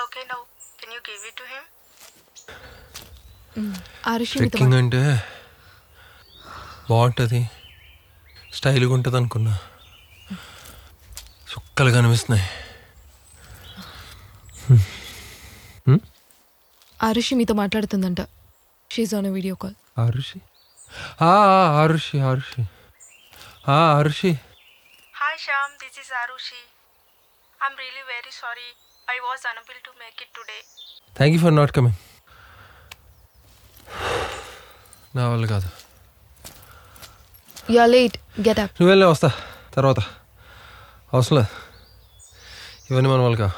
okay now. Can you give it to him? Trekking అంటే బాగుంటుంది, స్టైల్గా ఉంటుంది అనుకున్నా. చుక్కలు కనిపిస్తున్నాయి. ఆరుషి మీతో మాట్లాడుతుందంట. She's on video call. Arushi Arushi Arushi Arushi. Hi Sham, this is Arushi. I'm really very sorry. I was unable to make it today. Thank you for not coming. నా వల్ల కాదు. You are late, get up. నువ్వు వెళ్ళే వస్తా తర్వాత. అవసరం లేదు, ఇవన్నీ మన వాళ్ళు కా.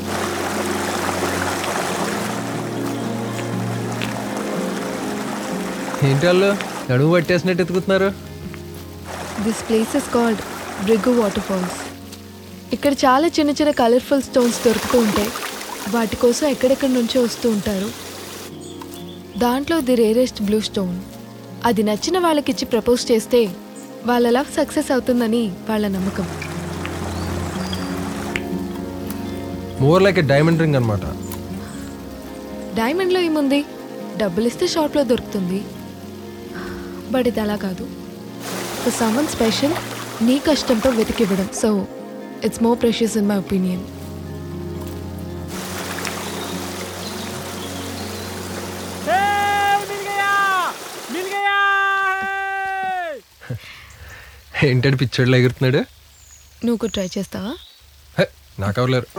ఏంటి వాళ్ళు నడుము పట్టేసినట్టు ఎత్తుకుతున్నారు? దిస్ ప్లేస్ ఇస్ కాల్డ్ బ్రిగ్గు వాటర్ ఫాల్స్. ఇక్కడ చాలా చిన్న చిన్న కలర్ఫుల్ స్టోన్స్ దొరుకుతూ ఉంటాయి. వాటి కోసం ఎక్కడెక్కడి నుంచో వస్తూ ఉంటారు. దాంట్లో ది రేరెస్ట్ బ్లూ స్టోన్. అది నచ్చిన వాళ్ళకిచ్చి ప్రపోజ్ చేస్తే వాళ్ళ లవ్ సక్సెస్ అవుతుందని వాళ్ళ నమ్మకం. More like a diamond ring అనమాట. డైమండ్లో ఏముంది, డబ్బులు ఇస్తే షాప్లో దొరుకుతుంది. బట్ ఇది అలా కాదు. ఫర్ సమ్మన్ స్పెషల్ నీ కష్టంతో వెతికివ్వడం. So it's more precious in my opinion. ఏంటంటే పిచ్చోడ్లు ఎగురుతున్నాడు. నువ్వు కూడా ట్రై చేస్తావా? నాకెవరు లేరు.